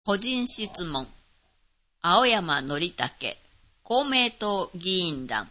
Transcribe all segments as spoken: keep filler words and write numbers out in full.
個人質問。青山則武、公明党議員団。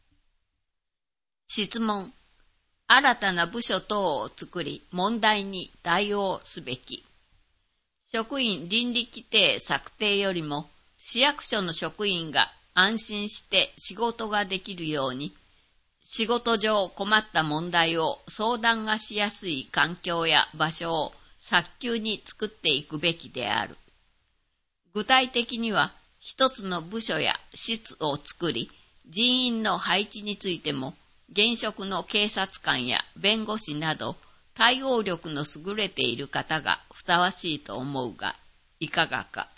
質問。新たな部署等を作り、問題に対応すべき。職員倫理規定策定よりも、市役所の職員が安心して仕事ができるように、仕事上困った問題を相談がしやすい環境や場所を早急に作っていくべきである。具体的には、一つの部署や室を作り、人員の配置についても、現職の警察官や弁護士など、対応力の優れている方がふさわしいと思うが、いかがか。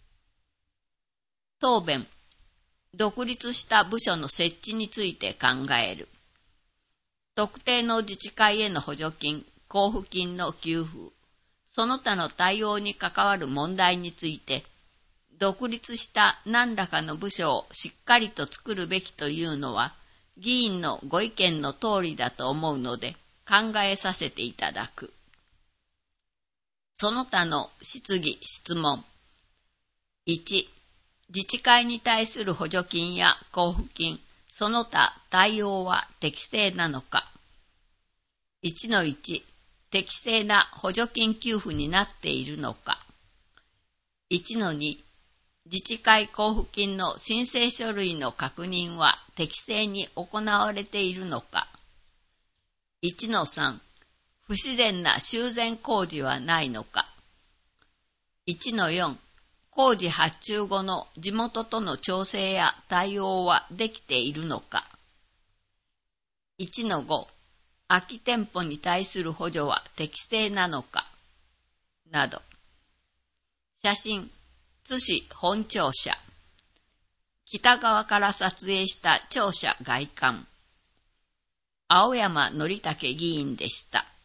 答弁。独立した部署の設置について考える。特定の自治会への補助金、交付金の給付、その他の対応に関わる問題について、独立した何らかの部署をしっかりと作るべきというのは、議員のご意見の通りだと思うので、考えさせていただく。その他の質疑・質問。いち、自治会に対する補助金や交付金、その他対応は適正なのか。いちのいち、適正な補助金給付になっているのか。いちのに、自治会交付金の申請書類の確認は適正に行われているのか。いちのさん、不自然な修繕工事はないのか。いちのよん、工事発注後の地元との調整や対応はできているのか。いちのご、空き店舗に対する補助は適正なのか。など。写真。津市本庁舎。北側から撮影した庁舎外観。青山則武議員でした。